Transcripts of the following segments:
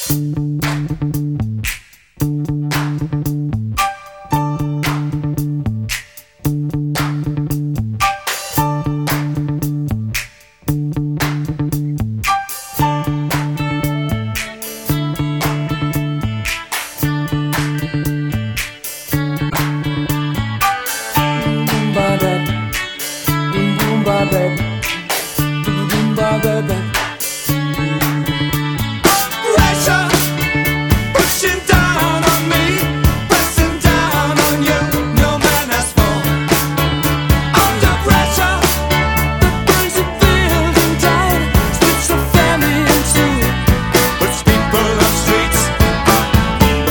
Pressure pushing down on me, pressing down on you. No man has fallen under pressure. The burns it building down, splits the family in two, puts people on streets. Eat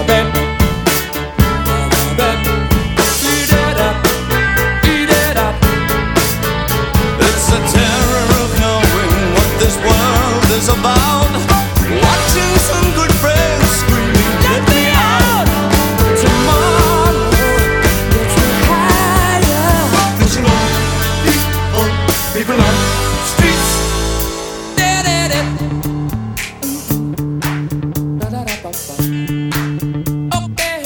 it up, eat it up. It's the terror of knowing what this world is about. Watching some good friends screaming, "Let me out!" Tomorrow gets me higher. Pushing on people on streets. Okay.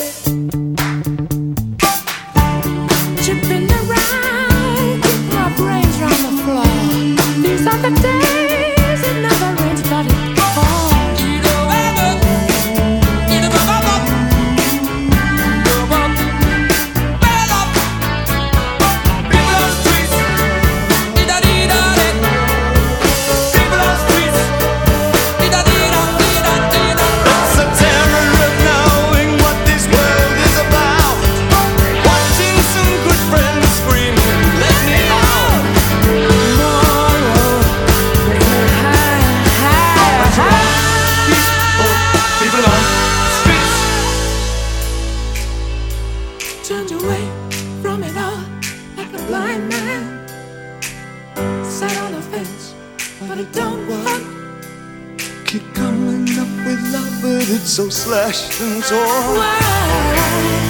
Chipping around, keep my brains round the floor. These are the days it never rains, but it pours. Turned away from it all like a blind man. Sat on the fence, but it don't work. Keep coming up with love, but it's so slashed and torn. Why?